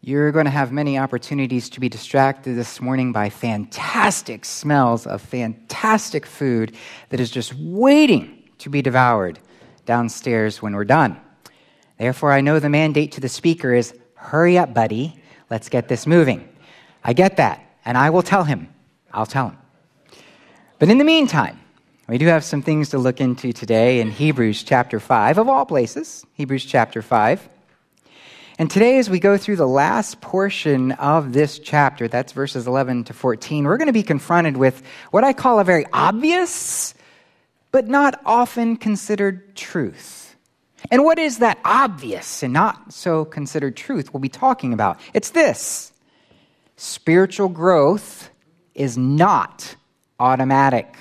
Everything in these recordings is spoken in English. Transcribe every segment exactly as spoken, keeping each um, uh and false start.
You're going to have many opportunities to be distracted this morning by fantastic smells of fantastic food that is just waiting to be devoured downstairs when we're done. Therefore, I know the mandate to the speaker is, hurry up, buddy. Let's get this moving. I get that, and I will tell him. I'll tell him. But in the meantime, we do have some things to look into today in Hebrews chapter five, of all places, Hebrews chapter five. And today, as we go through the last portion of this chapter, that's verses eleven to fourteen, we're going to be confronted with what I call a very obvious, but not often considered truth. And what is that obvious and not so considered truth we'll be talking about? It's this: spiritual growth is not automatic.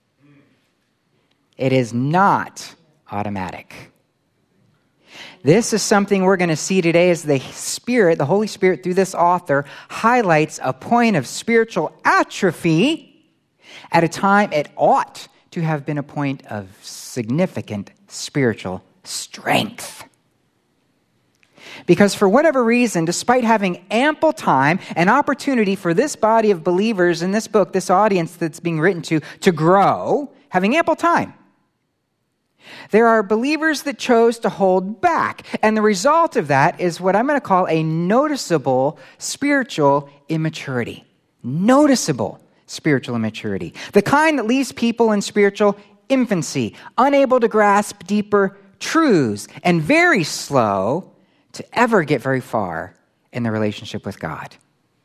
It is not automatic. This is something we're going to see today as the Spirit, the Holy Spirit, through this author, highlights a point of spiritual atrophy at a time it ought to have been a point of significant spiritual strength. Because for whatever reason, despite having ample time and opportunity for this body of believers in this book, this audience that's being written to, to grow, having ample time, there are believers that chose to hold back. And the result of that is what I'm going to call a noticeable spiritual immaturity. Noticeable spiritual immaturity. The kind that leaves people in spiritual infancy, unable to grasp deeper truths, and very slow to ever get very far in their relationship with God.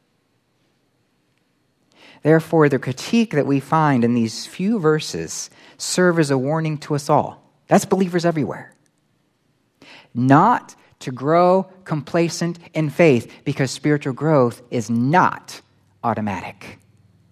Therefore, the critique that we find in these few verses serve as a warning to us all. That's believers everywhere. Not to grow complacent in faith, because spiritual growth is not automatic.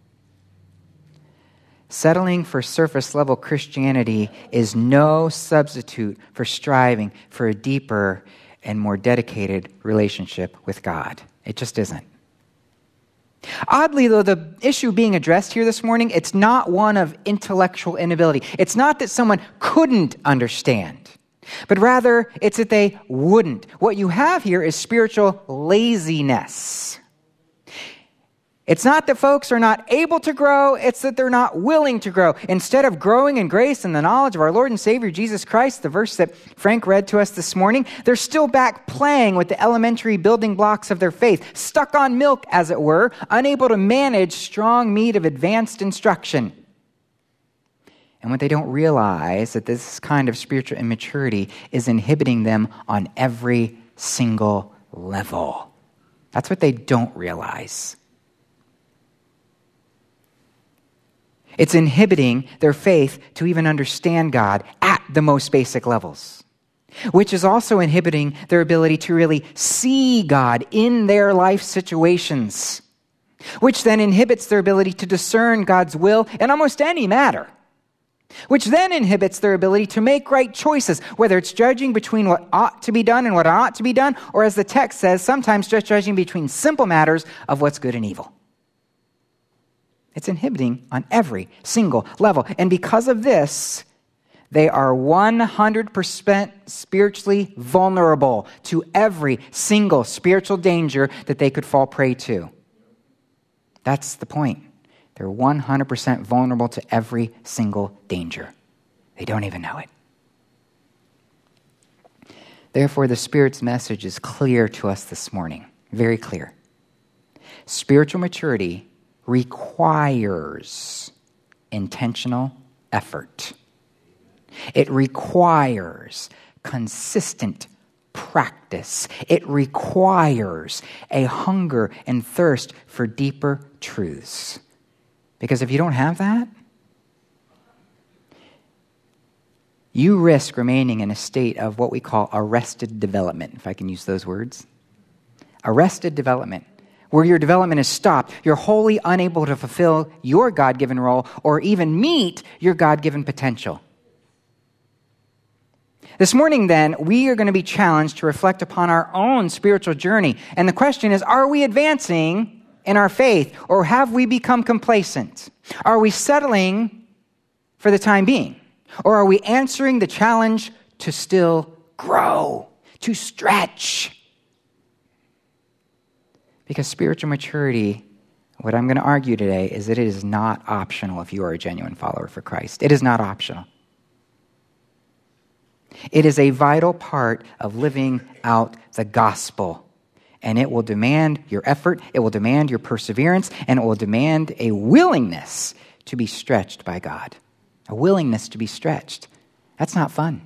Settling for surface-level Christianity is no substitute for striving for a deeper and more dedicated relationship with God. It just isn't. Oddly, though, the issue being addressed here this morning, it's not one of intellectual inability. It's not that someone couldn't understand, but rather it's that they wouldn't. What you have here is spiritual laziness. It's not that folks are not able to grow, it's that they're not willing to grow. Instead of growing in grace and the knowledge of our Lord and Savior Jesus Christ, the verse that Frank read to us this morning, they're still back playing with the elementary building blocks of their faith, stuck on milk, as it were, unable to manage strong meat of advanced instruction. And what they don't realize that this kind of spiritual immaturity is inhibiting them on every single level. That's what they don't realize. It's inhibiting their faith to even understand God at the most basic levels, which is also inhibiting their ability to really see God in their life situations, which then inhibits their ability to discern God's will in almost any matter, which then inhibits their ability to make right choices, whether it's judging between what ought to be done and what ought to be done, or as the text says, sometimes just judging between simple matters of what's good and evil. It's inhibiting on every single level. And because of this, they are one hundred percent spiritually vulnerable to every single spiritual danger that they could fall prey to. That's the point. They're one hundred percent vulnerable to every single danger. They don't even know it. Therefore, the Spirit's message is clear to us this morning. Very clear. Spiritual maturity requires intentional effort. It requires consistent practice. It requires a hunger and thirst for deeper truths. Because if you don't have that, you risk remaining in a state of what we call arrested development, if I can use those words. Arrested development, where your development is stopped. You're wholly unable to fulfill your God-given role or even meet your God-given potential. This morning, then, we are going to be challenged to reflect upon our own spiritual journey. And the question is, are we advancing in our faith, or have we become complacent? Are we settling for the time being? Or are we answering the challenge to still grow, to stretch? Because spiritual maturity, what I'm going to argue today, is that it is not optional if you are a genuine follower for Christ. It is not optional. It is a vital part of living out the gospel. And it will demand your effort, it will demand your perseverance, and it will demand a willingness to be stretched by God. A willingness to be stretched. That's not fun.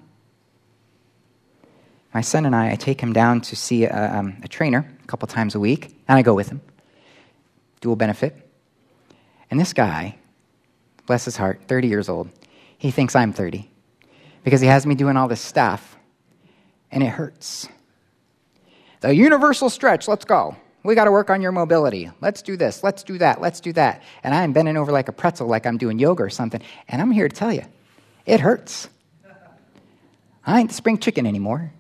My son and I, I take him down to see a, um, a trainer a couple times a week, and I go with him. Dual benefit. And this guy, bless his heart, thirty years old, he thinks I'm thirty because he has me doing all this stuff, and it hurts. The universal stretch, let's go. We got to work on your mobility. Let's do this, let's do that, let's do that. And I'm bending over like a pretzel, like I'm doing yoga or something, and I'm here to tell you, it hurts. I ain't the spring chicken anymore.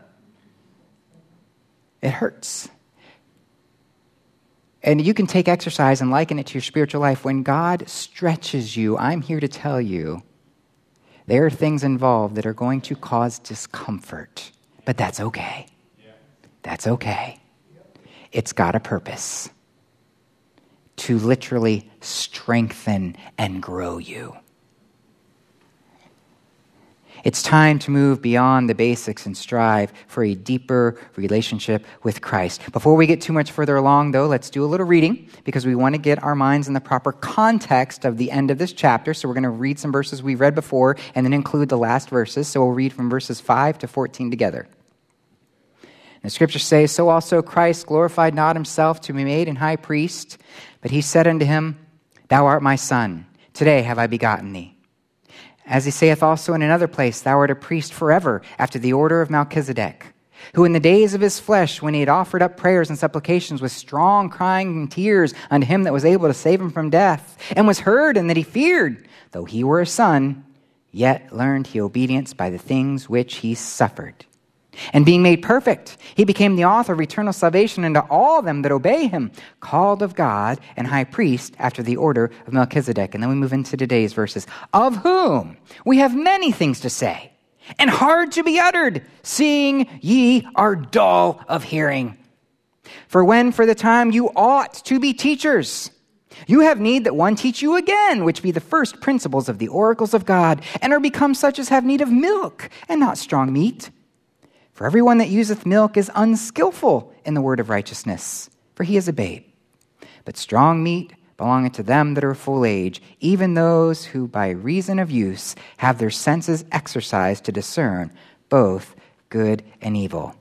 It hurts. And you can take exercise and liken it to your spiritual life. When God stretches you, I'm here to tell you, there are things involved that are going to cause discomfort. But that's okay. That's okay. It's got a purpose. To literally strengthen and grow you. It's time to move beyond the basics and strive for a deeper relationship with Christ. Before we get too much further along, though, let's do a little reading because we want to get our minds in the proper context of the end of this chapter. So we're going to read some verses we've read before and then include the last verses. So we'll read from verses five to fourteen together. The scriptures say, so also Christ glorified not himself to be made an high priest, but he said unto him, thou art my son, today have I begotten thee. As he saith also in another place, thou art a priest forever, after the order of Melchizedek, who in the days of his flesh, when he had offered up prayers and supplications with strong crying and tears unto him that was able to save him from death, and was heard and that he feared, though he were a son, yet learned he obedience by the things which he suffered. And being made perfect, he became the author of eternal salvation unto all them that obey him, called of God and high priest after the order of Melchizedek. And then we move into today's verses. Of whom we have many things to say, and hard to be uttered, seeing ye are dull of hearing. For when for the time you ought to be teachers, you have need that one teach you again, which be the first principles of the oracles of God, and are become such as have need of milk, and not strong meat. For everyone that useth milk is unskillful in the word of righteousness, for he is a babe. But strong meat belongeth to them that are full age, even those who by reason of use have their senses exercised to discern both good and evil.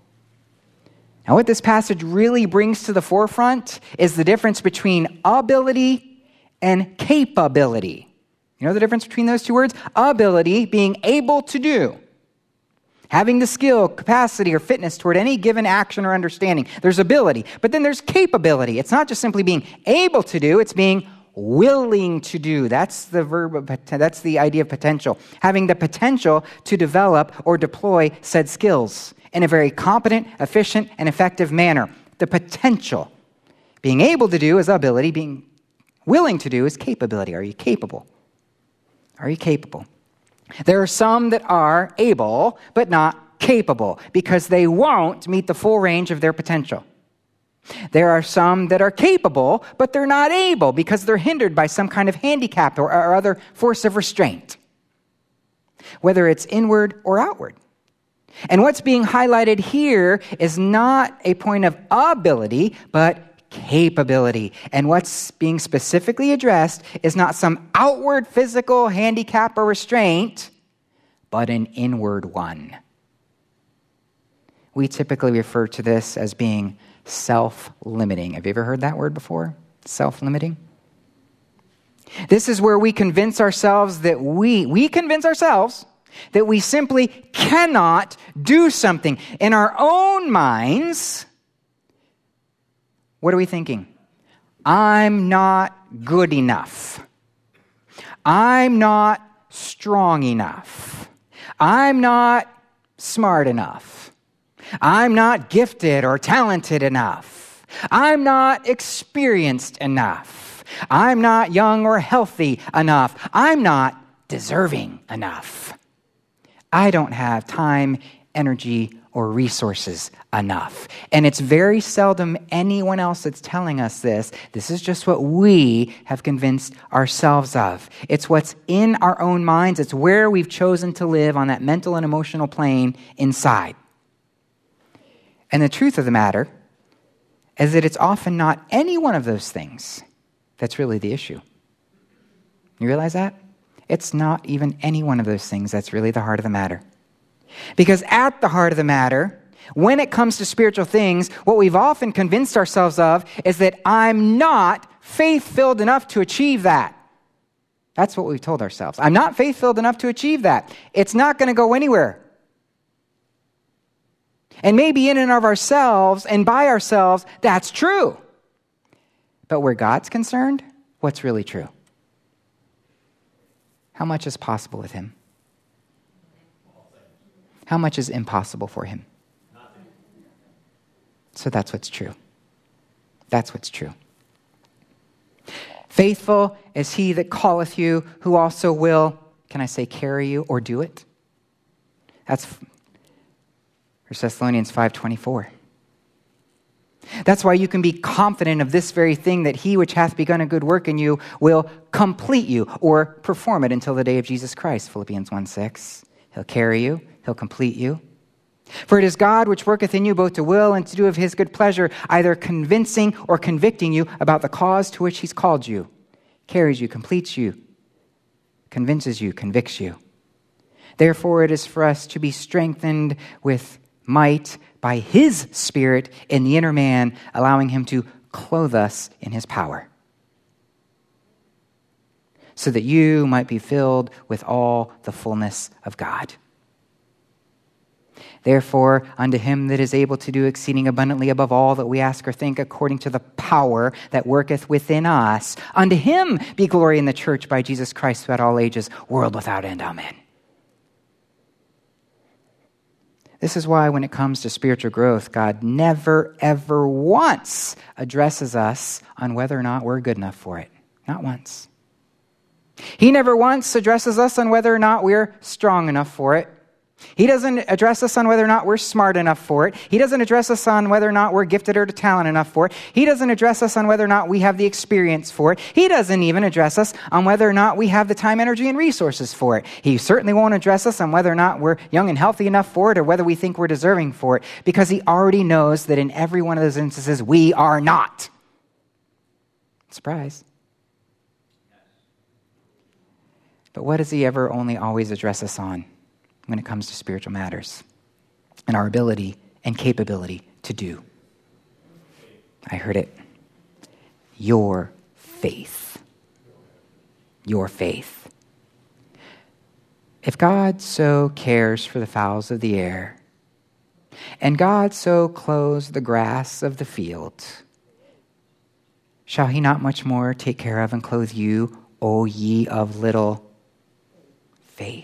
Now what this passage really brings to the forefront is the difference between ability and capability. You know the difference between those two words? Ability, being able to do. Having the skill, capacity, or fitness toward any given action or understanding. There's ability. But then there's capability. It's not just simply being able to do, it's being willing to do. That's the verb of, that's the idea of potential. Having the potential to develop or deploy said skills in a very competent, efficient, and effective manner. The potential. Being able to do is ability. Being willing to do is capability. Are you capable? Are you capable? There are some that are able, but not capable, because they won't meet the full range of their potential. There are some that are capable, but they're not able, because they're hindered by some kind of handicap or, or other force of restraint, whether it's inward or outward. And what's being highlighted here is not a point of ability, but capability. And what's being specifically addressed is not some outward physical handicap or restraint, but an inward one. We typically refer to this as being self-limiting. Have you ever heard that word before? Self-limiting? This is where we convince ourselves that we, we convince ourselves that we simply cannot do something. In our own minds, what are we thinking? I'm not good enough. I'm not strong enough. I'm not smart enough. I'm not gifted or talented enough. I'm not experienced enough. I'm not young or healthy enough. I'm not deserving enough. I don't have time, energy, or resources enough. And it's very seldom anyone else that's telling us this. This is just what we have convinced ourselves of. It's what's in our own minds. It's where we've chosen to live on that mental and emotional plane inside. And the truth of the matter is that it's often not any one of those things that's really the issue. You realize that? It's not even any one of those things that's really the heart of the matter. Because at the heart of the matter, when it comes to spiritual things, what we've often convinced ourselves of is that I'm not faith-filled enough to achieve that. That's what we've told ourselves. I'm not faith-filled enough to achieve that. It's not going to go anywhere. And maybe in and of ourselves and by ourselves, that's true. But where God's concerned, what's really true? How much is possible with him? How much is impossible for him? Nothing. So that's what's true. That's what's true. Faithful is he that calleth you, who also will, can I say, carry you or do it? That's First Thessalonians five twenty-four. That's why you can be confident of this very thing, that he which hath begun a good work in you will complete you or perform it until the day of Jesus Christ. Philippians one six. He'll carry you. He'll complete you. For it is God which worketh in you both to will and to do of his good pleasure, either convincing or convicting you about the cause to which he's called you. Carries you, completes you, convinces you, convicts you. Therefore it is for us to be strengthened with might by his Spirit in the inner man, allowing him to clothe us in his power, so that you might be filled with all the fullness of God. Therefore, unto him that is able to do exceeding abundantly above all that we ask or think, according to the power that worketh within us, unto him be glory in the church by Jesus Christ throughout all ages, world without end. Amen. This is why when it comes to spiritual growth, God never, ever once addresses us on whether or not we're good enough for it. Not once. He never once addresses us on whether or not we're strong enough for it. He doesn't address us on whether or not we're smart enough for it. He doesn't address us on whether or not we're gifted or talent enough for it. He doesn't address us on whether or not we have the experience for it. He doesn't even address us on whether or not we have the time, energy, and resources for it. He certainly won't address us on whether or not we're young and healthy enough for it, or whether we think we're deserving for it, because he already knows that in every one of those instances, we are not. Surprise. But what does he ever only always address us on when it comes to spiritual matters and our ability and capability to do? I heard it. Your faith. Your faith. If God so cares for the fowls of the air, and God so clothes the grass of the field, shall he not much more take care of and clothe you, O ye of little faith?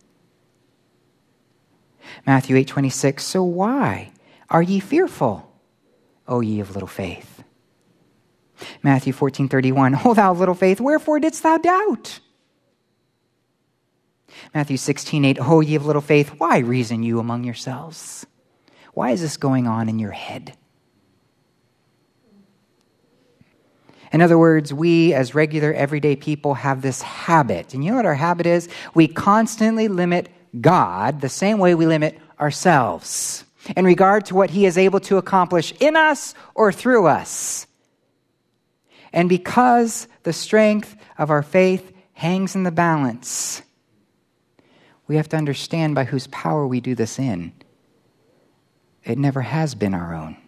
Matthew eight twenty-six, so why are ye fearful, O ye of little faith? Matthew fourteen thirty-one, O thou little faith, wherefore didst thou doubt? Matthew sixteen eight, O ye of little faith, why reason you among yourselves? Why is this going on in your head? In other words, we as regular everyday people have this habit. And you know what our habit is? We constantly limit God the same way we limit ourselves in regard to what he is able to accomplish in us or through us. And because the strength of our faith hangs in the balance, we have to understand by whose power we do this in. It never has been our own.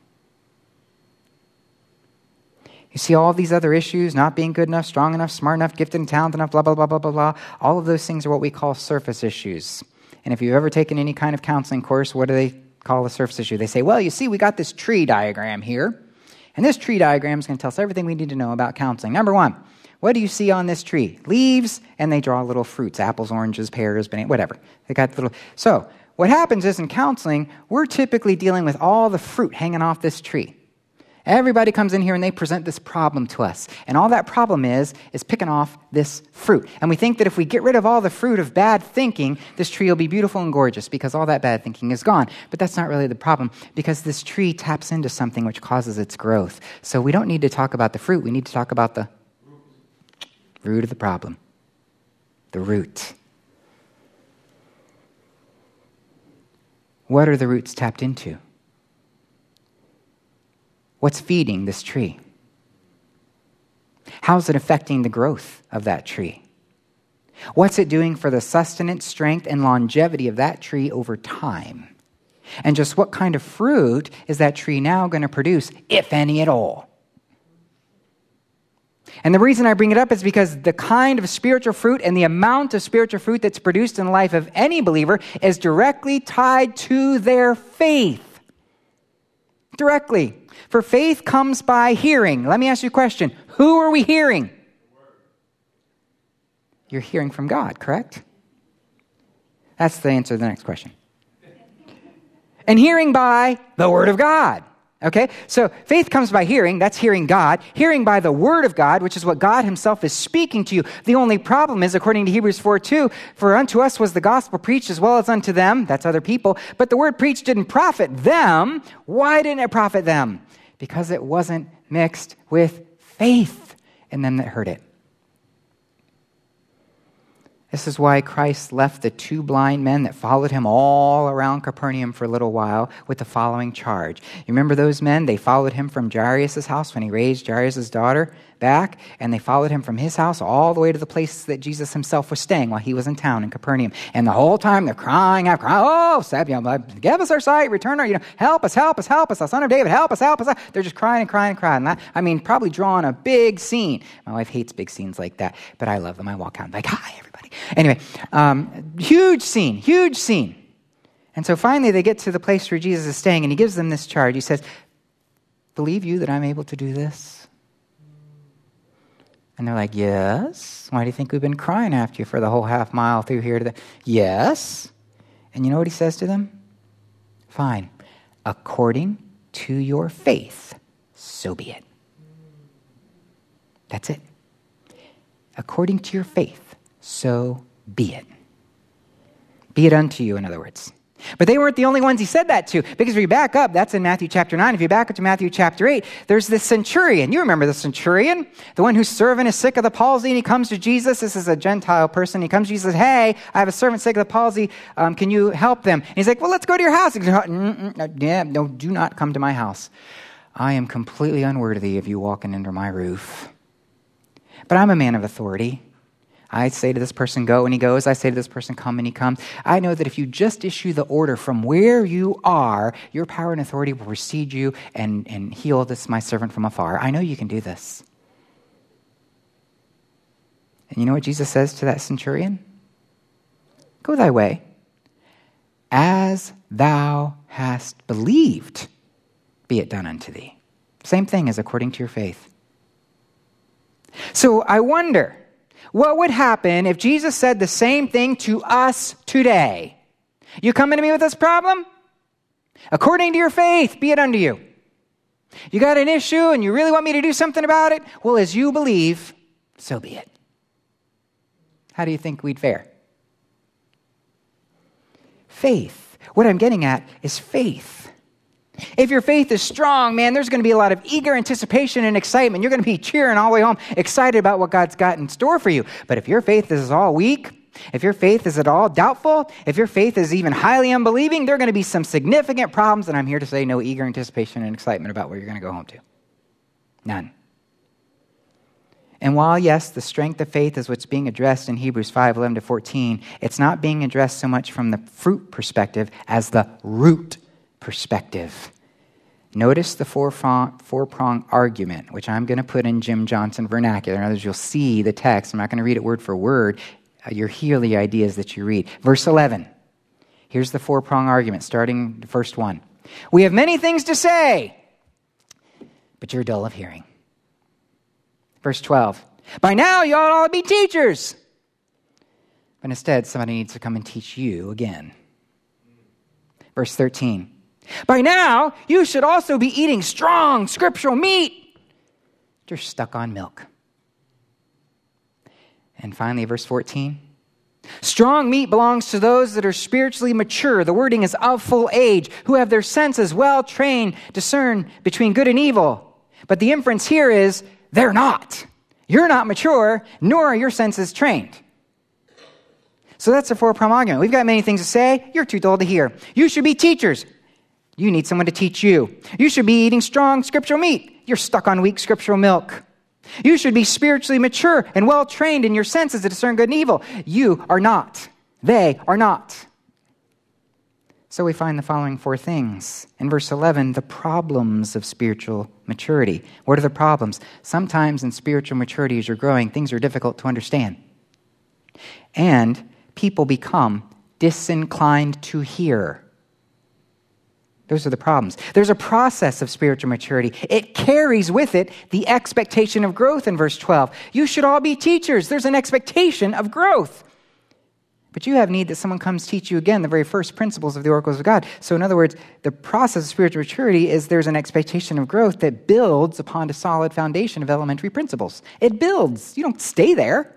You see, all these other issues, not being good enough, strong enough, smart enough, gifted and talented enough, blah, blah, blah, blah, blah, blah, all of those things are what we call surface issues. And if you've ever taken any kind of counseling course, what do they call a surface issue? They say, well, you see, we got this tree diagram here. And this tree diagram is going to tell us everything we need to know about counseling. Number one, what do you see on this tree? Leaves, and they draw little fruits, apples, oranges, pears, bananas, whatever. They got little. So what happens is in counseling, we're typically dealing with all the fruit hanging off this tree. Everybody comes in here and they present this problem to us. And all that problem is, is picking off this fruit. And we think that if we get rid of all the fruit of bad thinking, this tree will be beautiful and gorgeous because all that bad thinking is gone. But that's not really the problem, because this tree taps into something which causes its growth. So we don't need to talk about the fruit. We need to talk about the root of the problem. The root. What are the roots tapped into? What's feeding this tree? How's it affecting the growth of that tree? What's it doing for the sustenance, strength, and longevity of that tree over time? And just what kind of fruit is that tree now going to produce, if any at all? And the reason I bring it up is because the kind of spiritual fruit and the amount of spiritual fruit that's produced in the life of any believer is directly tied to their faith. Directly. For faith comes by hearing. Let me ask you a question. Who are we hearing? You're hearing from God, correct? That's the answer to the next question. And hearing by the Word of God. Okay? So faith comes by hearing. That's hearing God. Hearing by the Word of God, which is what God himself is speaking to you. The only problem is, according to Hebrews four two, for unto us was the gospel preached as well as unto them. That's other people. But the word preached didn't profit them. Why didn't it profit them? Because it wasn't mixed with faith in them that heard it. This is why Christ left the two blind men that followed him all around Capernaum for a little while with the following charge. You remember those men? They followed him from Jairus' house when he raised Jairus' daughter back, and they followed him from his house all the way to the place that Jesus himself was staying while he was in town in Capernaum. And the whole time they're crying out, crying, oh, Seb, you know, give us our sight, return our, you know, help us, help us, help us, the Son of David, help us, help us. They're just crying and crying and crying. And I mean, probably drawing a big scene. My wife hates big scenes like that, but I love them. I walk out and I'm like, hi, everybody. Anyway, um, huge scene, huge scene. And so finally they get to the place where Jesus is staying, and he gives them this charge. He says, believe you that I'm able to do this? And they're like, yes. Why do you think we've been crying after you for the whole half mile through here to the... Yes. And you know what he says to them? Fine. According to your faith, so be it. That's it. According to your faith, so be it. Be it unto you, in other words. But they weren't the only ones he said that to, because if you back up, that's in Matthew chapter nine. If you back up to Matthew chapter eight, there's this centurion. You remember the centurion? The one whose servant is sick of the palsy, and he comes to Jesus. This is a Gentile person. He comes to Jesus, hey, I have a servant sick of the palsy. Um, can you help them? And he's like, well, let's go to your house. He goes, Mm-mm, yeah, no, do not come to my house. I am completely unworthy of you walking under my roof. But I'm a man of authority. I say to this person, go, and he goes. I say to this person, come, and he comes. I know that if you just issue the order from where you are, your power and authority will precede you and, and heal this, my servant, from afar. I know you can do this. And you know what Jesus says to that centurion? Go thy way. As thou hast believed, be it done unto thee. Same thing as according to your faith. So I wonder, what would happen if Jesus said the same thing to us today? You coming to me with this problem? According to your faith, be it unto you. You got an issue and you really want me to do something about it? Well, as you believe, so be it. How do you think we'd fare? Faith. What I'm getting at is faith. If your faith is strong, man, there's going to be a lot of eager anticipation and excitement. You're going to be cheering all the way home, excited about what God's got in store for you. But if your faith is all weak, if your faith is at all doubtful, if your faith is even highly unbelieving, there are going to be some significant problems, and I'm here to say no eager anticipation and excitement about where you're going to go home to. None. And while, yes, the strength of faith is what's being addressed in Hebrews five, eleven to fourteen, it's not being addressed so much from the fruit perspective as the root perspective. Notice the four-prong, four-prong argument, which I'm going to put in Jim Johnson vernacular. In other words, you'll see the text. I'm not going to read it word for word. You'll hear the ideas that you read. Verse eleven. Here's the four-prong argument, starting the first one. We have many things to say, but you're dull of hearing. Verse twelve. By now you ought all to be teachers. But instead, somebody needs to come and teach you again. Verse thirteen. By now, you should also be eating strong scriptural meat. You're stuck on milk. And finally, verse fourteen. Strong meat belongs to those that are spiritually mature. The wording is of full age, who have their senses well trained, discern between good and evil. But the inference here is they're not. You're not mature, nor are your senses trained. So that's a four-prong argument. We've got many things to say. You're too dull to hear. You should be teachers. You need someone to teach you. You should be eating strong scriptural meat. You're stuck on weak scriptural milk. You should be spiritually mature and well-trained in your senses to discern good and evil. You are not. They are not. So we find the following four things. In verse eleven, the problems of spiritual maturity. What are the problems? Sometimes in spiritual maturity, as you're growing, things are difficult to understand. And people become disinclined to hear. Those are the problems. There's a process of spiritual maturity. It carries with it the expectation of growth in verse twelve. You should all be teachers. There's an expectation of growth. But you have need that someone comes teach you again the very first principles of the oracles of God. So in other words, the process of spiritual maturity is there's an expectation of growth that builds upon a solid foundation of elementary principles. It builds. You don't stay there.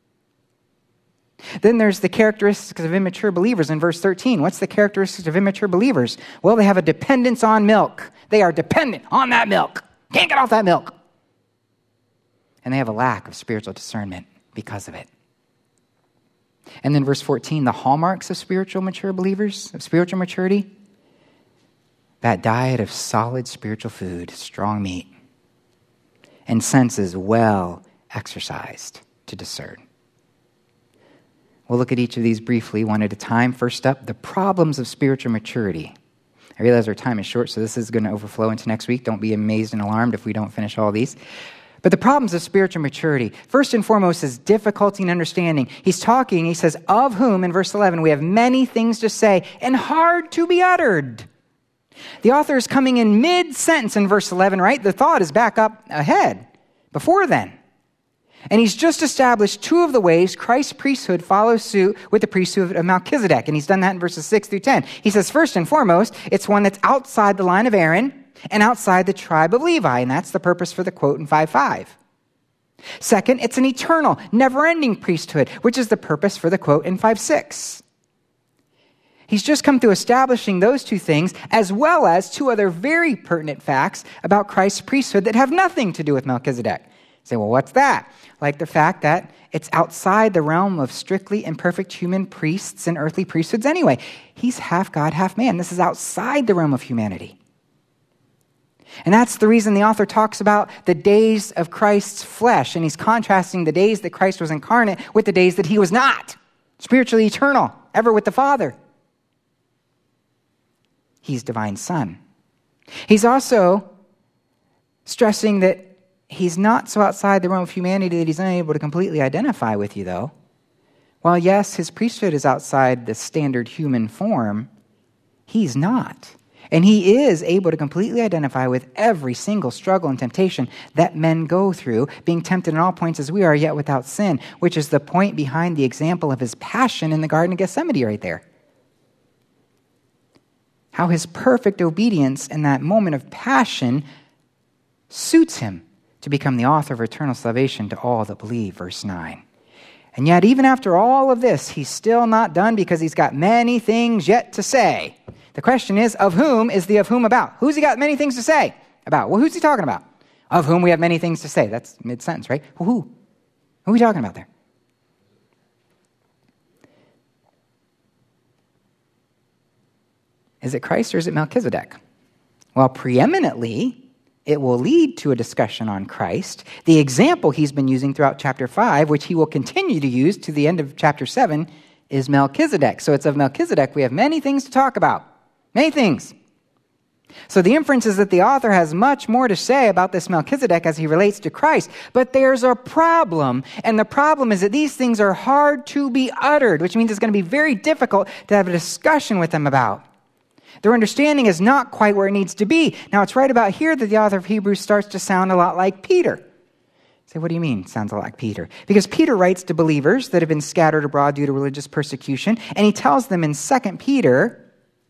Then there's the characteristics of immature believers in verse thirteen. What's the characteristics of immature believers? Well, they have a dependence on milk. They are dependent on that milk. Can't get off that milk. And they have a lack of spiritual discernment because of it. And then verse fourteen, the hallmarks of spiritual mature believers, of spiritual maturity, that diet of solid spiritual food, strong meat, and senses well exercised to discern. We'll look at each of these briefly, one at a time. First up, the problems of spiritual maturity. I realize our time is short, so this is going to overflow into next week. Don't be amazed and alarmed if we don't finish all these. But the problems of spiritual maturity, first and foremost, is difficulty in understanding. He's talking, he says, of whom, in verse eleven, we have many things to say and hard to be uttered. The author is coming in mid-sentence in verse eleven, right? The thought is back up ahead, before then. And he's just established two of the ways Christ's priesthood follows suit with the priesthood of Melchizedek. And he's done that in verses six through ten. He says, first and foremost, it's one that's outside the line of Aaron and outside the tribe of Levi. And that's the purpose for the quote in five five. Second, it's an eternal, never-ending priesthood, which is the purpose for the quote in five six. He's just come through establishing those two things, as well as two other very pertinent facts about Christ's priesthood that have nothing to do with Melchizedek. You say, well, what's that? Like the fact that it's outside the realm of strictly imperfect human priests and earthly priesthoods anyway. He's half God, half man. This is outside the realm of humanity. And that's the reason the author talks about the days of Christ's flesh, and he's contrasting the days that Christ was incarnate with the days that he was not, spiritually eternal, ever with the Father. He's divine Son. He's also stressing that he's not so outside the realm of humanity that he's unable to completely identify with you, though. While, yes, his priesthood is outside the standard human form, he's not. And he is able to completely identify with every single struggle and temptation that men go through, being tempted in all points as we are, yet without sin, which is the point behind the example of his passion in the Garden of Gethsemane right there. How his perfect obedience in that moment of passion suits him to become the author of eternal salvation to all that believe, verse nine. And yet, even after all of this, he's still not done because he's got many things yet to say. The question is, of whom is the of whom about? Who's he got many things to say about? Well, who's he talking about? Of whom we have many things to say. That's mid-sentence, right? Well, who? Who are we talking about there? Is it Christ or is it Melchizedek? Well, preeminently, it will lead to a discussion on Christ. The example he's been using throughout chapter five, which he will continue to use to the end of chapter seven, is Melchizedek. So it's of Melchizedek we have many things to talk about. Many things. So the inference is that the author has much more to say about this Melchizedek as he relates to Christ. But there's a problem. And the problem is that these things are hard to be uttered, which means it's going to be very difficult to have a discussion with them about. Their understanding is not quite where it needs to be. Now, it's right about here that the author of Hebrews starts to sound a lot like Peter. Say, what do you mean, sounds a lot like Peter? Because Peter writes to believers that have been scattered abroad due to religious persecution, and he tells them in Second Peter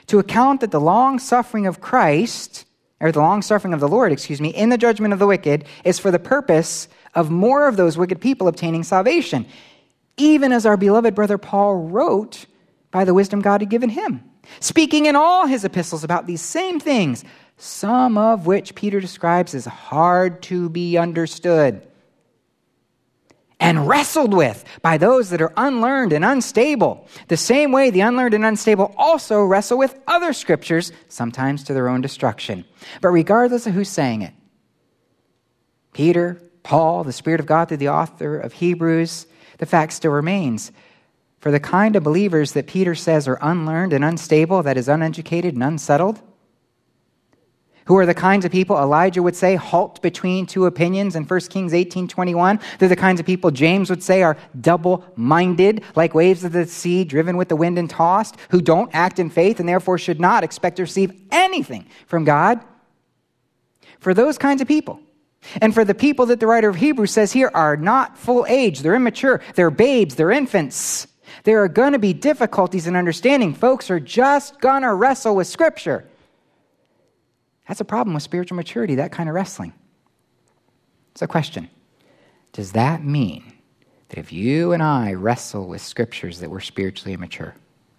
to account that the long suffering of Christ, or the long suffering of the Lord, excuse me, in the judgment of the wicked is for the purpose of more of those wicked people obtaining salvation, even as our beloved brother Paul wrote by the wisdom God had given him, speaking in all his epistles about these same things, some of which Peter describes as hard to be understood and wrestled with by those that are unlearned and unstable. The same way the unlearned and unstable also wrestle with other scriptures, sometimes to their own destruction. But regardless of who's saying it, Peter, Paul, the Spirit of God through the author of Hebrews, the fact still remains. For the kind of believers that Peter says are unlearned and unstable, that is uneducated and unsettled, who are the kinds of people Elijah would say halt between two opinions in First Kings eighteen twenty-one. They're the kinds of people James would say are double-minded, like waves of the sea driven with the wind and tossed, who don't act in faith and therefore should not expect to receive anything from God. For those kinds of people, and for the people that the writer of Hebrews says here are not full age, they're immature, they're babes, they're infants, there are going to be difficulties in understanding. Folks are just going to wrestle with Scripture. That's a problem with spiritual maturity, that kind of wrestling. It's a question. Does that mean that if you and I wrestle with scriptures that we're spiritually immature?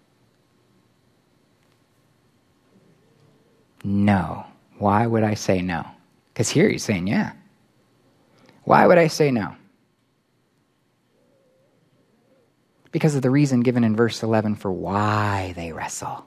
No. Why would I say no? Because here he's saying yeah. Why would I say no? Because of the reason given in verse eleven for why they wrestle.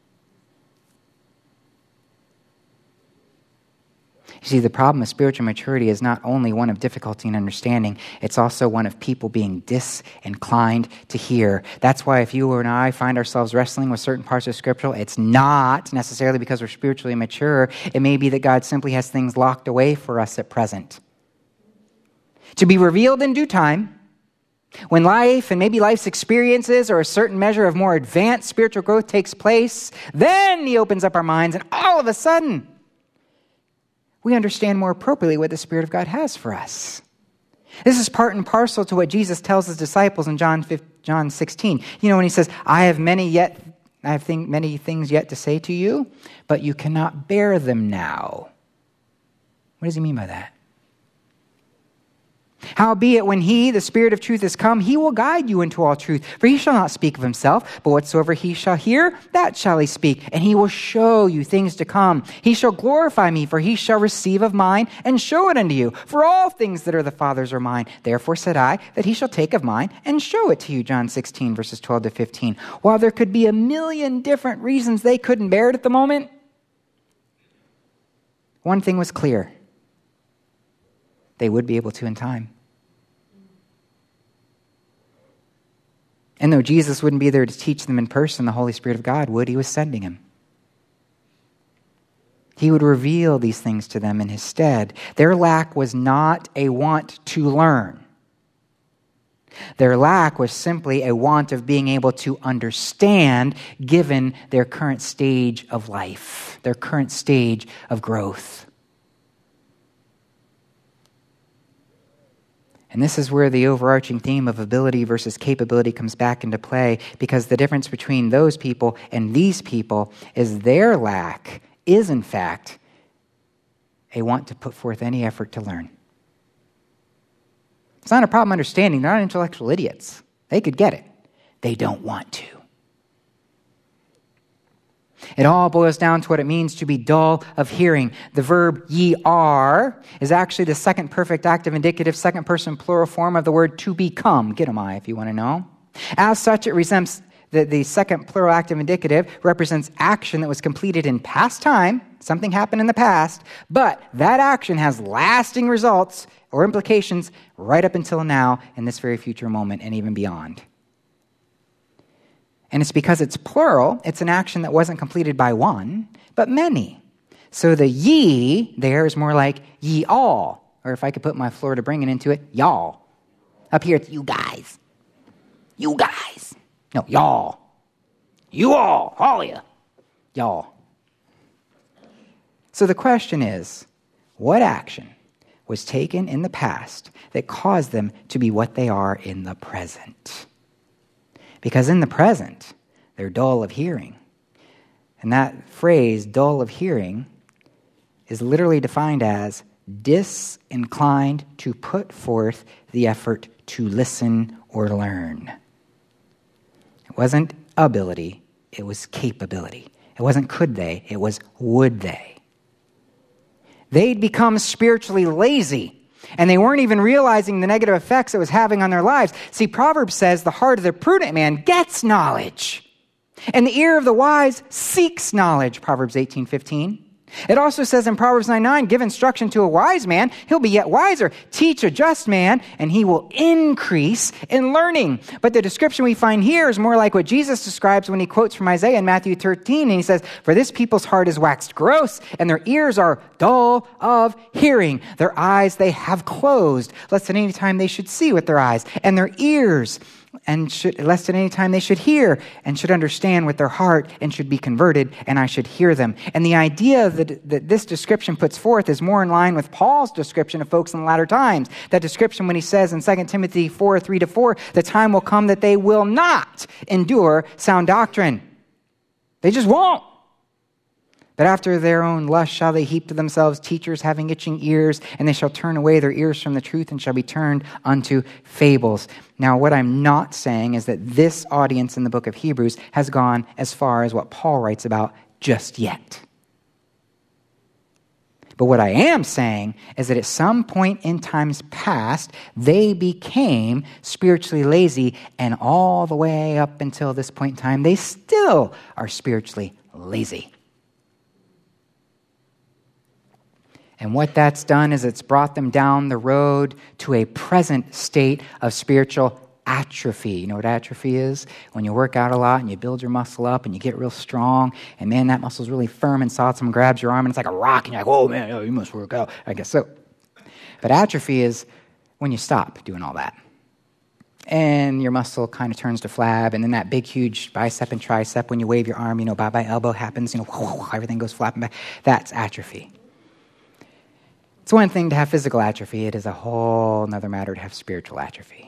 You see, the problem of spiritual maturity is not only one of difficulty in understanding, it's also one of people being disinclined to hear. That's why if you and I find ourselves wrestling with certain parts of Scripture, it's not necessarily because we're spiritually immature. It may be that God simply has things locked away for us at present, to be revealed in due time, when life and maybe life's experiences or a certain measure of more advanced spiritual growth takes place. Then he opens up our minds and all of a sudden, we understand more appropriately what the Spirit of God has for us. This is part and parcel to what Jesus tells his disciples in John John sixteen. You know, when he says, I have many yet, I have think, many things yet to say to you, but you cannot bear them now. What does he mean by that? Howbeit, when he, the Spirit of truth, is come, he will guide you into all truth. For he shall not speak of himself, but whatsoever he shall hear, that shall he speak. And he will show you things to come. He shall glorify me, for he shall receive of mine, and show it unto you. For all things that are the Father's are mine. Therefore said I, that he shall take of mine, and show it to you. John sixteen, verses twelve to fifteen. While there could be a million different reasons they couldn't bear it at the moment, one thing was clear. They would be able to in time. And though Jesus wouldn't be there to teach them in person, the Holy Spirit of God would. He was sending him. He would reveal these things to them in his stead. Their lack was not a want to learn. Their lack was simply a want of being able to understand given their current stage of life, their current stage of growth. And this is where the overarching theme of ability versus capability comes back into play, because the difference between those people and these people is their lack is, in fact, a want to put forth any effort to learn. It's not a problem understanding. They're not intellectual idiots. They could get it. They don't want to. It all boils down to what it means to be dull of hearing. The verb ye are is actually the second perfect active indicative, second person plural form of the word to become. Get 'em I if you want to know. As such, it resembles the, the second plural active indicative represents action that was completed in past time. Something happened in the past, but that action has lasting results or implications right up until now in this very future moment and even beyond. And it's because it's plural, it's an action that wasn't completed by one, but many. So the ye there is more like ye all. Or if I could put my Florida bringing into it, y'all. Up here it's you guys. You guys. No, y'all. You all. All of you. Y'all. So the question is, what action was taken in the past that caused them to be what they are in the present? Because in the present, they're dull of hearing. And that phrase, dull of hearing, is literally defined as disinclined to put forth the effort to listen or learn. It wasn't ability, it was capability. It wasn't could they, it was would they. They'd become spiritually lazy, and they weren't even realizing the negative effects it was having on their lives. See, Proverbs says the heart of the prudent man gets knowledge, and the ear of the wise seeks knowledge, Proverbs eighteen fifteen. It also says in Proverbs nine nine, give instruction to a wise man, he'll be yet wiser. Teach a just man, and he will increase in learning. But the description we find here is more like what Jesus describes when he quotes from Isaiah in Matthew thirteen, and he says, for this people's heart is waxed gross, and their ears are dull of hearing. Their eyes they have closed, lest at any time they should see with their eyes, and their ears and should, lest at any time they should hear and should understand with their heart and should be converted, and I should hear them. And the idea that, that this description puts forth is more in line with Paul's description of folks in the latter times. That description when he says in Second Timothy four, three to four, the time will come that they will not endure sound doctrine. They just won't. But after their own lust shall they heap to themselves teachers having itching ears, and they shall turn away their ears from the truth and shall be turned unto fables. Now, what I'm not saying is that this audience in the book of Hebrews has gone as far as what Paul writes about just yet. But what I am saying is that at some point in times past, they became spiritually lazy, and all the way up until this point in time, they still are spiritually lazy. And what that's done is it's brought them down the road to a present state of spiritual atrophy. You know what atrophy is? When you work out a lot and you build your muscle up and you get real strong, and man, that muscle's really firm and solid. Someone grabs your arm and it's like a rock, and you're like, oh man, oh, you must work out. I guess so. But atrophy is when you stop doing all that. And your muscle kind of turns to flab, and then that big, huge bicep and tricep, when you wave your arm, you know, bye-bye elbow happens, you know, whoo, whoo, everything goes flapping back. That's atrophy. It's one thing to have physical atrophy. It is a whole other matter to have spiritual atrophy.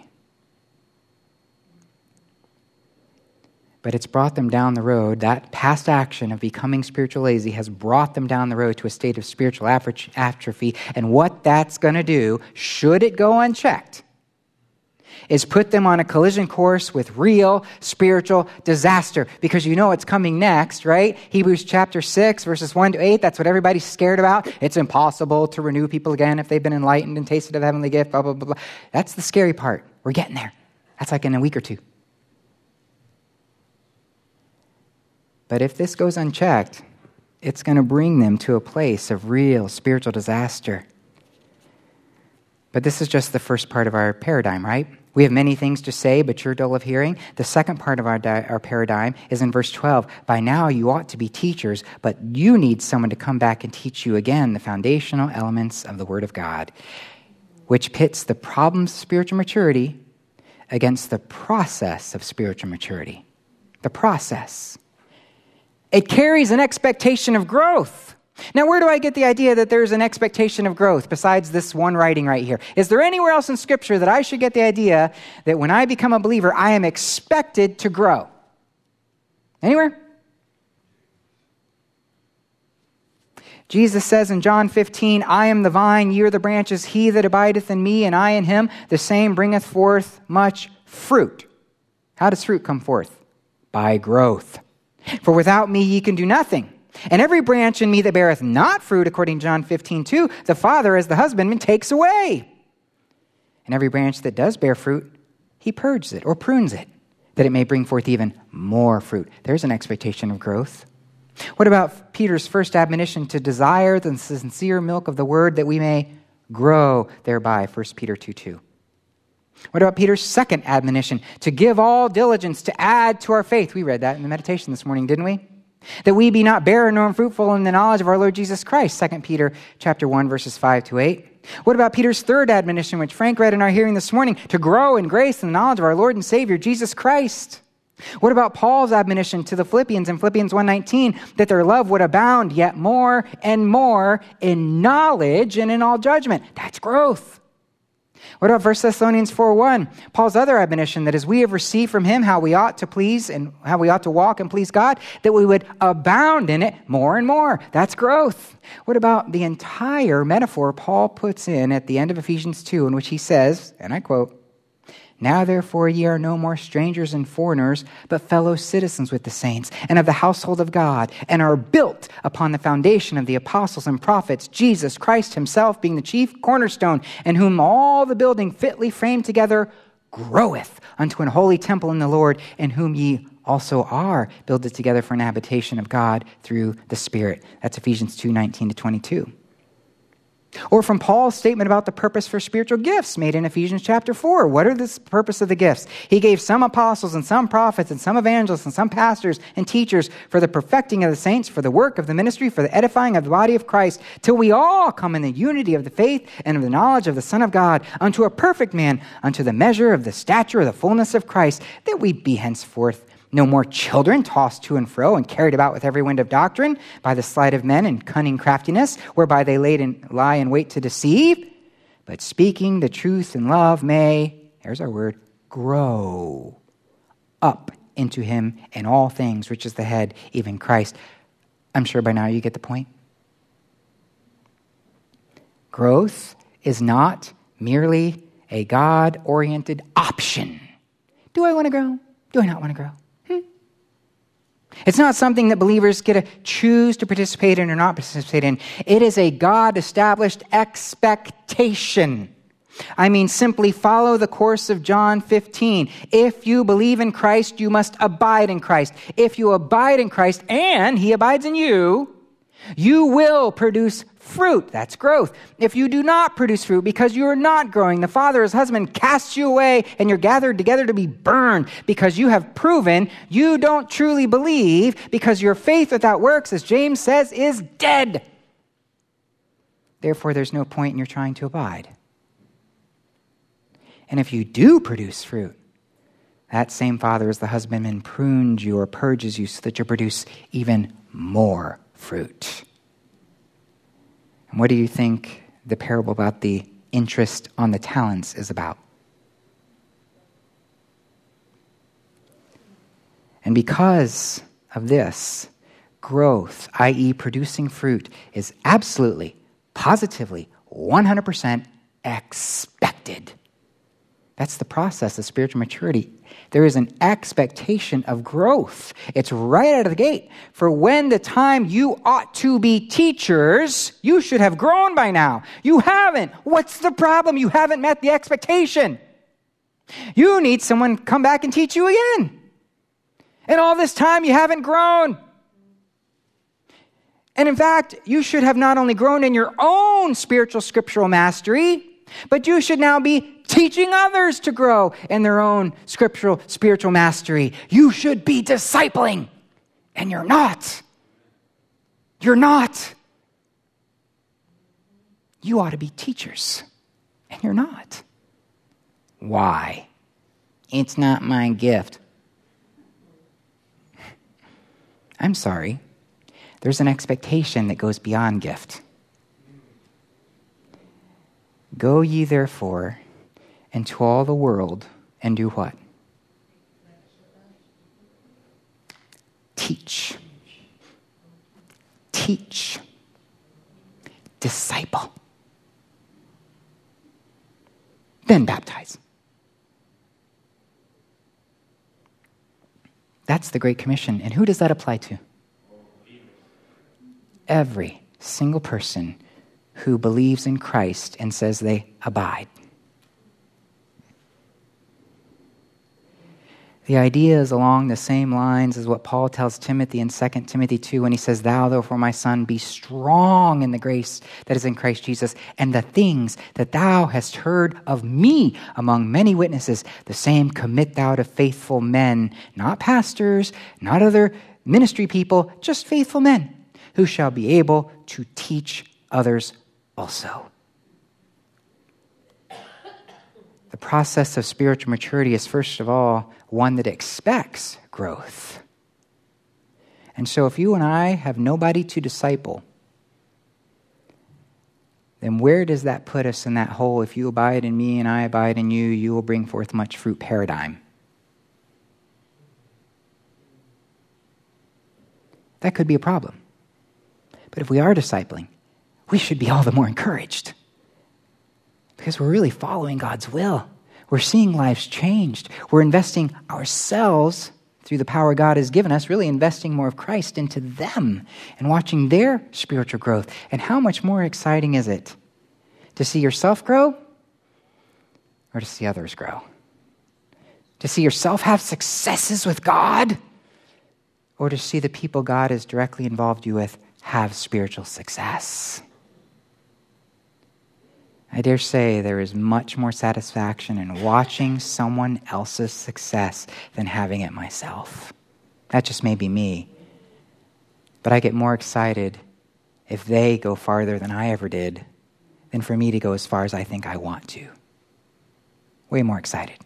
But it's brought them down the road. That past action of becoming spiritual lazy has brought them down the road to a state of spiritual atrophy. And what that's going to do, should it go unchecked, is put them on a collision course with real spiritual disaster. Because you know what's coming next, right? Hebrews chapter six, verses one to eight, that's what everybody's scared about. It's impossible to renew people again if they've been enlightened and tasted of the heavenly gift, blah, blah, blah, blah. That's the scary part. We're getting there. That's like in a week or two. But if this goes unchecked, it's going to bring them to a place of real spiritual disaster. But this is just the first part of our paradigm, right? We have many things to say, but you're dull of hearing. The second part of our, di- our paradigm is in verse twelve. By now you ought to be teachers, but you need someone to come back and teach you again the foundational elements of the Word of God, which pits the problems of spiritual maturity against the process of spiritual maturity. The process. It carries an expectation of growth. Now, where do I get the idea that there's an expectation of growth besides this one writing right here? Is there anywhere else in Scripture that I should get the idea that when I become a believer, I am expected to grow? Anywhere? Jesus says in John fifteen, I am the vine, ye are the branches, he that abideth in me, and I in him, the same bringeth forth much fruit. How does fruit come forth? By growth. For without me ye can do nothing. And every branch in me that beareth not fruit, according to John fifteen two, the Father as the husbandman takes away. And every branch that does bear fruit, he purges it or prunes it, that it may bring forth even more fruit. There's an expectation of growth. What about Peter's first admonition to desire the sincere milk of the word that we may grow thereby, First Peter two two? What about Peter's second admonition to give all diligence to add to our faith? We read that in the meditation this morning, didn't we? That we be not barren nor unfruitful in the knowledge of our Lord Jesus Christ, Second Peter chapter one, verses five to eight. What about Peter's third admonition, which Frank read in our hearing this morning, to grow in grace and the knowledge of our Lord and Savior, Jesus Christ? What about Paul's admonition to the Philippians in Philippians one nineteen, that their love would abound yet more and more in knowledge and in all judgment? That's growth. What about First Thessalonians four one? Paul's other admonition, that as we have received from him how we ought to please and how we ought to walk and please God, that we would abound in it more and more. That's growth. What about the entire metaphor Paul puts in at the end of Ephesians two, in which he says, and I quote, "Now therefore ye are no more strangers and foreigners, but fellow citizens with the saints, and of the household of God, and are built upon the foundation of the apostles and prophets, Jesus Christ himself being the chief cornerstone, in whom all the building fitly framed together groweth unto an holy temple in the Lord, in whom ye also are builded together for an habitation of God through the Spirit." That's Ephesians two nineteen to twenty-two. Or from Paul's statement about the purpose for spiritual gifts made in Ephesians chapter four. What are the purpose of the gifts? He gave some apostles and some prophets and some evangelists and some pastors and teachers for the perfecting of the saints, for the work of the ministry, for the edifying of the body of Christ, till we all come in the unity of the faith and of the knowledge of the Son of God, unto a perfect man, unto the measure of the stature of the fullness of Christ, that we be henceforth no more children, tossed to and fro and carried about with every wind of doctrine by the sleight of men and cunning craftiness, whereby they laid in, lie in wait to deceive, but speaking the truth in love may, there's our word, grow up into him in all things, which is the head, even Christ. I'm sure by now you get the point. Growth is not merely a God-oriented option. Do I want to grow? Do I not want to grow? It's not something that believers get to choose to participate in or not participate in. It is a God-established expectation. I mean, simply follow the course of John fifteen. If you believe in Christ, you must abide in Christ. If you abide in Christ and he abides in you, you will produce fruit. That's growth. If you do not produce fruit because you are not growing, the Father as husband casts you away and you're gathered together to be burned because you have proven you don't truly believe, because your faith without works, as James says, is dead. Therefore, there's no point in your trying to abide. And if you do produce fruit, that same Father as the husbandman prunes you or purges you so that you produce even more fruit. And what do you think the parable about the interest on the talents is about? And because of this, growth, that is producing fruit, is absolutely, positively, one hundred percent expected. That's the process of spiritual maturity. There is an expectation of growth. It's right out of the gate. For when the time you ought to be teachers, you should have grown by now. You haven't. What's the problem? You haven't met the expectation. You need someone to come back and teach you again. And all this time you haven't grown. And in fact, you should have not only grown in your own spiritual scriptural mastery, but you should now be teaching others to grow in their own scriptural, spiritual mastery. You should be discipling, and you're not. You're not. You ought to be teachers, and you're not. Why? It's not my gift. I'm sorry. There's an expectation that goes beyond gift. Go ye therefore into all the world and do what? Teach. Teach. Disciple. Then baptize. That's the Great Commission. And who does that apply to? Every single person who believes in Christ and says they abide. The idea is along the same lines as what Paul tells Timothy in Second Timothy two when he says, "Thou, therefore, my son, be strong in the grace that is in Christ Jesus, and the things that thou hast heard of me among many witnesses, the same commit thou to faithful men," not pastors, not other ministry people, just faithful men, who shall be able to teach others also. The process of spiritual maturity is, first of all, one that expects growth. And so if you and I have nobody to disciple, then where does that put us in that whole, if you abide in me and I abide in you, you will bring forth much fruit paradigm? That could be a problem. But if we are discipling, we should be all the more encouraged because we're really following God's will. We're seeing lives changed. We're investing ourselves through the power God has given us, really investing more of Christ into them and watching their spiritual growth. And how much more exciting is it to see yourself grow or to see others grow? To see yourself have successes with God or to see the people God has directly involved you with have spiritual success? I dare say there is much more satisfaction in watching someone else's success than having it myself. That just may be me. But I get more excited if they go farther than I ever did than for me to go as far as I think I want to. Way more excited.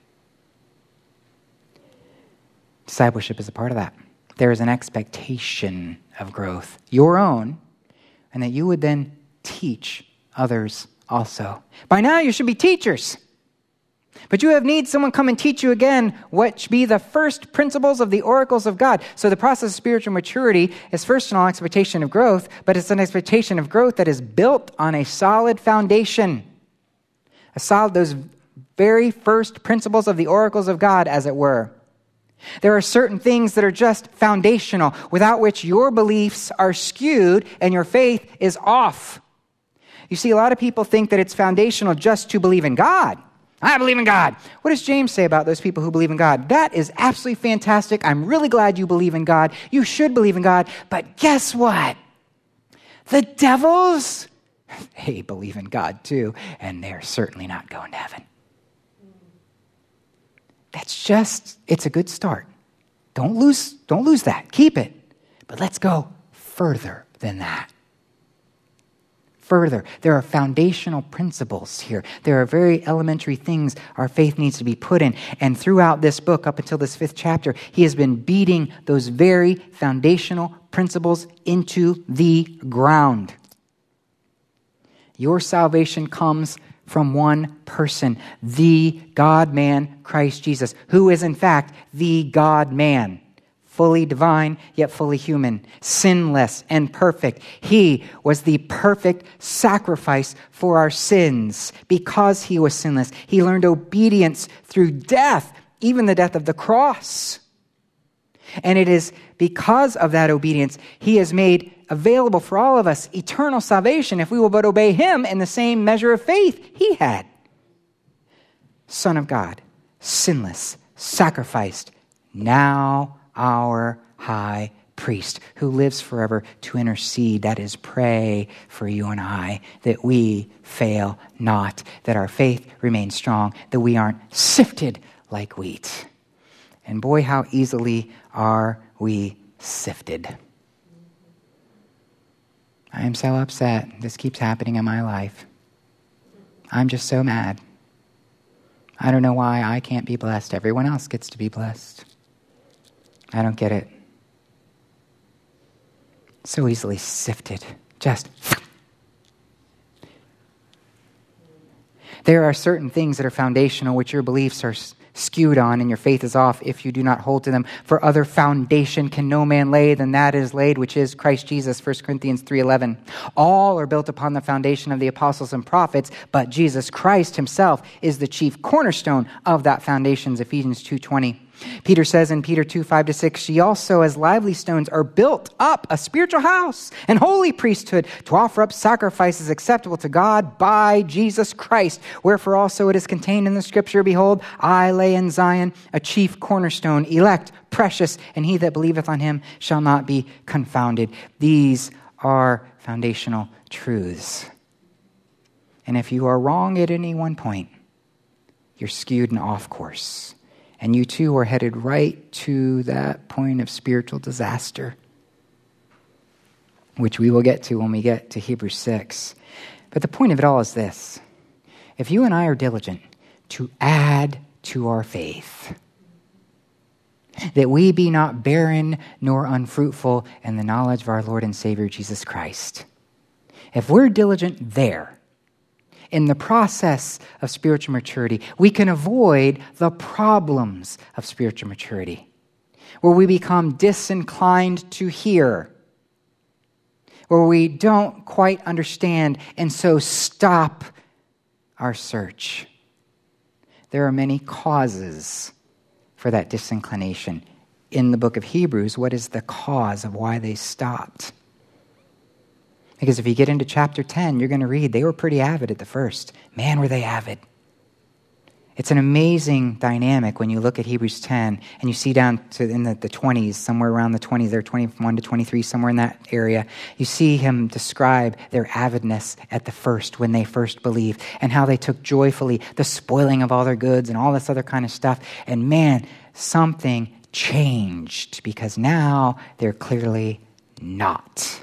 Discipleship is a part of that. There is an expectation of growth, your own, and that you would then teach others also. By now you should be teachers. But you have need someone come and teach you again what should be the first principles of the oracles of God. So the process of spiritual maturity is first and all expectation of growth, but it's an expectation of growth that is built on a solid foundation. A solid, those very first principles of the oracles of God, as it were. There are certain things that are just foundational, without which your beliefs are skewed and your faith is off. You see, a lot of people think that it's foundational just to believe in God. I believe in God. What does James say about those people who believe in God? That is absolutely fantastic. I'm really glad you believe in God. You should believe in God. But guess what? The devils, they believe in God too, and they're certainly not going to heaven. That's just, it's a good start. Don't lose, don't lose that. Keep it. But let's go further than that. Further, there are foundational principles here. There are very elementary things our faith needs to be put in. And throughout this book, up until this fifth chapter, he has been beating those very foundational principles into the ground. Your salvation comes from one person, the God-man, Christ Jesus, who is in fact the God-man. Fully divine, yet fully human, sinless and perfect. He was the perfect sacrifice for our sins. Because he was sinless, he learned obedience through death, even the death of the cross. And it is because of that obedience, he has made available for all of us eternal salvation if we will but obey him in the same measure of faith he had. Son of God, sinless, sacrificed, now our high priest who lives forever to intercede, that is, pray for you and I, that we fail not, that our faith remains strong, that we aren't sifted like wheat. And boy, how easily are we sifted. I am so upset. This keeps happening in my life. I'm just so mad. I don't know why I can't be blessed. Everyone else gets to be blessed. I don't get it. So easily sifted. Just. There are certain things that are foundational which your beliefs are skewed on and your faith is off if you do not hold to them. For other foundation can no man lay than that is laid, which is Christ Jesus, First Corinthians three eleven. All are built upon the foundation of the apostles and prophets, but Jesus Christ himself is the chief cornerstone of that foundation, Ephesians two twenty. Peter says in Peter two, five to six, ye also as lively stones are built up a spiritual house and holy priesthood to offer up sacrifices acceptable to God by Jesus Christ. Wherefore also it is contained in the scripture, behold, I lay in Zion a chief cornerstone, elect, precious, and he that believeth on him shall not be confounded. These are foundational truths. And if you are wrong at any one point, you're skewed and off course. And you too are headed right to that point of spiritual disaster, which we will get to when we get to Hebrews six. But the point of it all is this. If you and I are diligent to add to our faith, that we be not barren nor unfruitful in the knowledge of our Lord and Savior Jesus Christ. If we're diligent there, in the process of spiritual maturity, we can avoid the problems of spiritual maturity, where we become disinclined to hear, where we don't quite understand and so stop our search. There are many causes for that disinclination. In the book of Hebrews, what is the cause of why they stopped? Because if you get into chapter ten, you're going to read they were pretty avid at the first. Man, were they avid. It's an amazing dynamic when you look at Hebrews ten and you see down to in the, the twenties, somewhere around the twenties, there twenty-one to twenty-three, somewhere in that area. You see him describe their avidness at the first, when they first believed, and how they took joyfully the spoiling of all their goods and all this other kind of stuff. And man, something changed, because now they're clearly not.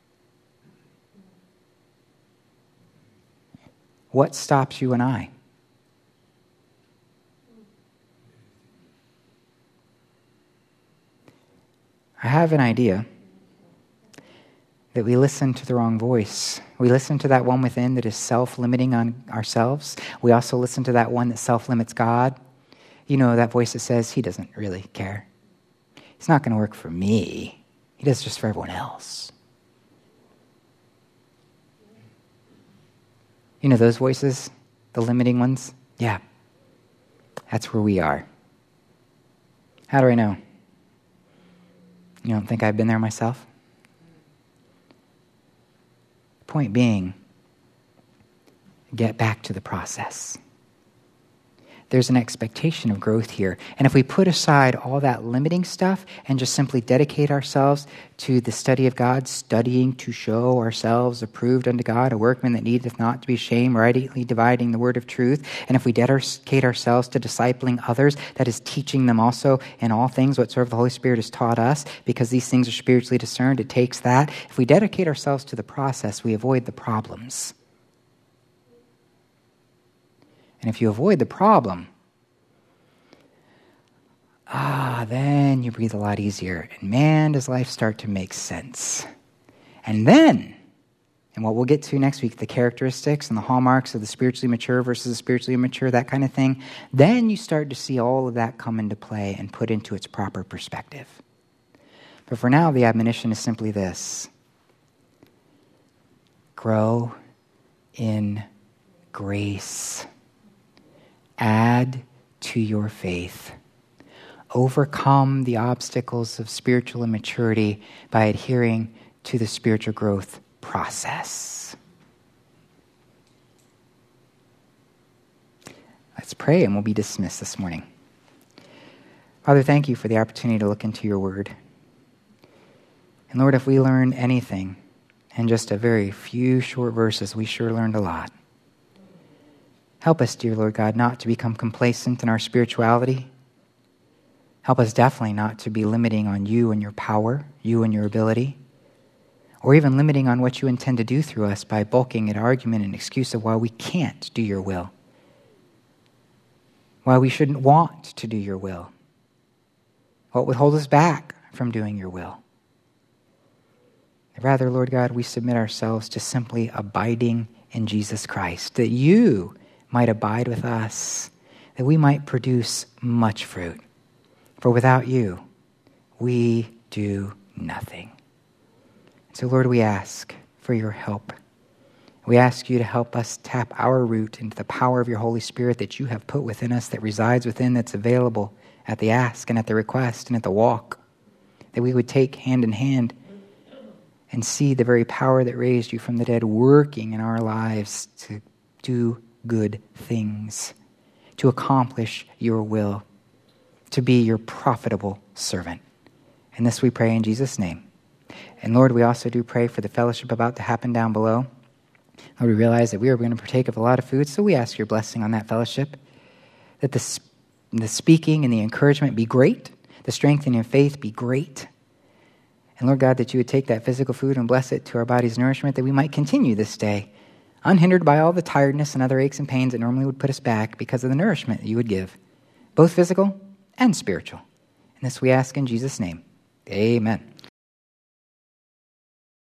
What stops you and I? I have an idea that we listen to the wrong voice. We listen to that one within that is self-limiting on ourselves. We also listen to that one that self-limits God. You know, that voice that says, he doesn't really care. It's not going to work for me. He does it just for everyone else. You know those voices, the limiting ones? Yeah, that's where we are. How do I know? You don't think I've been there myself? Point being, get back to the process. There's an expectation of growth here. And if we put aside all that limiting stuff and just simply dedicate ourselves to the study of God, studying to show ourselves approved unto God, a workman that needeth not to be ashamed, rightly dividing the word of truth. And if we dedicate ourselves to discipling others, that is teaching them also in all things whatsoever the Holy Spirit has taught us, because these things are spiritually discerned, it takes that. If we dedicate ourselves to the process, we avoid the problems. And if you avoid the problem, ah, then you breathe a lot easier. And man, does life start to make sense. And then, and what we'll get to next week, the characteristics and the hallmarks of the spiritually mature versus the spiritually immature, that kind of thing, then you start to see all of that come into play and put into its proper perspective. But for now, the admonition is simply this: grow in grace. Add to your faith. Overcome the obstacles of spiritual immaturity by adhering to the spiritual growth process. Let's pray and we'll be dismissed this morning. Father, thank you for the opportunity to look into your word. And Lord, if we learned anything in just a very few short verses, we sure learned a lot. Help us, dear Lord God, not to become complacent in our spirituality. Help us definitely not to be limiting on you and your power, you and your ability, or even limiting on what you intend to do through us by bulking an argument and excuse of why we can't do your will, why we shouldn't want to do your will, what would hold us back from doing your will. Rather, Lord God, we submit ourselves to simply abiding in Jesus Christ, that you might abide with us, that we might produce much fruit. For without you, we do nothing. So, Lord, we ask for your help. We ask you to help us tap our root into the power of your Holy Spirit that you have put within us, that resides within, that's available at the ask and at the request and at the walk, that we would take hand in hand and see the very power that raised you from the dead working in our lives to do good things, to accomplish your will, to be your profitable servant. And this we pray in Jesus' name. And Lord, we also do pray for the fellowship about to happen down below. Lord, we realize that we are going to partake of a lot of food, so we ask your blessing on that fellowship, that the, the speaking and the encouragement be great, the strengthening of faith be great. And Lord God, that you would take that physical food and bless it to our body's nourishment, that we might continue this day unhindered by all the tiredness and other aches and pains that normally would put us back because of the nourishment that you would give, both physical and spiritual. And this we ask in Jesus' name. Amen.